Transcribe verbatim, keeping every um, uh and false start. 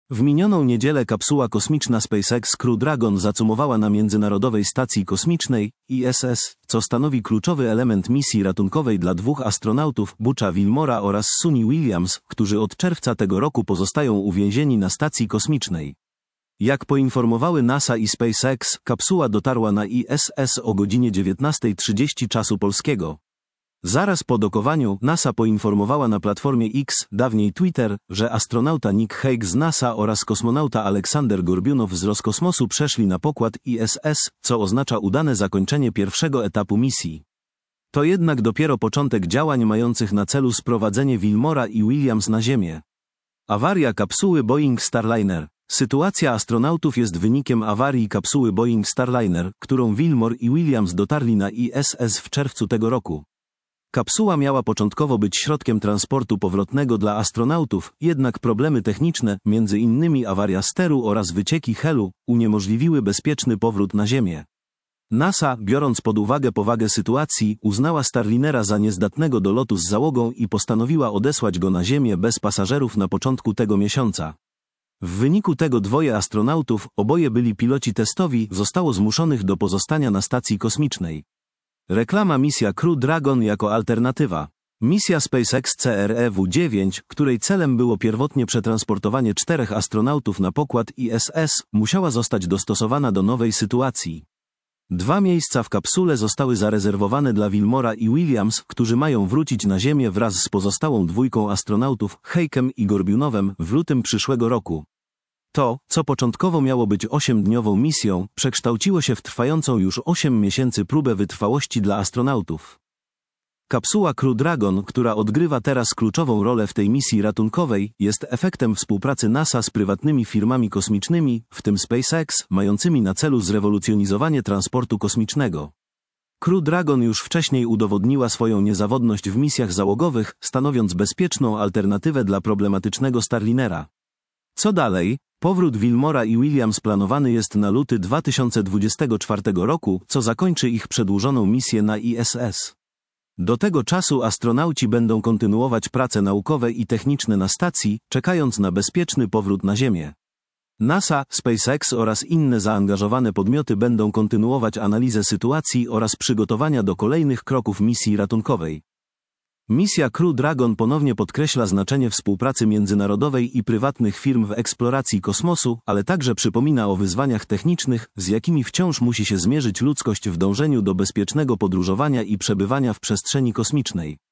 W minioną niedzielę kapsuła kosmiczna SpaceX Crew Dragon zacumowała na Międzynarodowej Stacji Kosmicznej I S S, co stanowi kluczowy element misji ratunkowej dla dwóch astronautów, Butcha Wilmora oraz Suni Williams, którzy od czerwca tego roku pozostają uwięzieni na stacji kosmicznej. Jak poinformowały NASA i SpaceX, kapsuła dotarła na I S S o godzinie dziewiętnasta trzydzieści czasu polskiego. Zaraz po dokowaniu NASA poinformowała na platformie X, dawniej Twitter, że astronauta Nick Hague z NASA oraz kosmonauta Aleksander Gorbiunow z Roskosmosu przeszli na pokład I S S, co oznacza udane zakończenie pierwszego etapu misji. To jednak dopiero początek działań mających na celu sprowadzenie Wilmora i Williams na Ziemię. Awaria kapsuły Boeing Starliner. Sytuacja astronautów jest wynikiem awarii kapsuły Boeing Starliner, którą Wilmore i Williams dotarli na I S S w czerwcu tego roku. Kapsuła miała początkowo być środkiem transportu powrotnego dla astronautów, jednak problemy techniczne, między innymi awaria steru oraz wycieki helu, uniemożliwiły bezpieczny powrót na Ziemię. NASA, biorąc pod uwagę powagę sytuacji, uznała Starlinera za niezdatnego do lotu z załogą i postanowiła odesłać go na Ziemię bez pasażerów na początku tego miesiąca. W wyniku tego dwoje astronautów, oboje byli piloci testowi, zostało zmuszonych do pozostania na stacji kosmicznej. Reklama misja Crew Dragon jako alternatywa. Misja SpaceX C R E W dziewięć, której celem było pierwotnie przetransportowanie czterech astronautów na pokład I S S, musiała zostać dostosowana do nowej sytuacji. Dwa miejsca w kapsule zostały zarezerwowane dla Wilmora i Williams, którzy mają wrócić na Ziemię wraz z pozostałą dwójką astronautów, Hague'em i Gorbunowem, w lutym przyszłego roku. To, co początkowo miało być osiemdniową misją, przekształciło się w trwającą już osiem miesięcy próbę wytrwałości dla astronautów. Kapsuła Crew Dragon, która odgrywa teraz kluczową rolę w tej misji ratunkowej, jest efektem współpracy NASA z prywatnymi firmami kosmicznymi, w tym SpaceX, mającymi na celu zrewolucjonizowanie transportu kosmicznego. Crew Dragon już wcześniej udowodniła swoją niezawodność w misjach załogowych, stanowiąc bezpieczną alternatywę dla problematycznego Starlinera. Co dalej? Powrót Wilmora i Williams planowany jest na luty dwa tysiące dwudziestego czwartego roku, co zakończy ich przedłużoną misję na I S S. Do tego czasu astronauci będą kontynuować prace naukowe i techniczne na stacji, czekając na bezpieczny powrót na Ziemię. NASA, SpaceX oraz inne zaangażowane podmioty będą kontynuować analizę sytuacji oraz przygotowania do kolejnych kroków misji ratunkowej. Misja Crew Dragon ponownie podkreśla znaczenie współpracy międzynarodowej i prywatnych firm w eksploracji kosmosu, ale także przypomina o wyzwaniach technicznych, z jakimi wciąż musi się zmierzyć ludzkość w dążeniu do bezpiecznego podróżowania i przebywania w przestrzeni kosmicznej.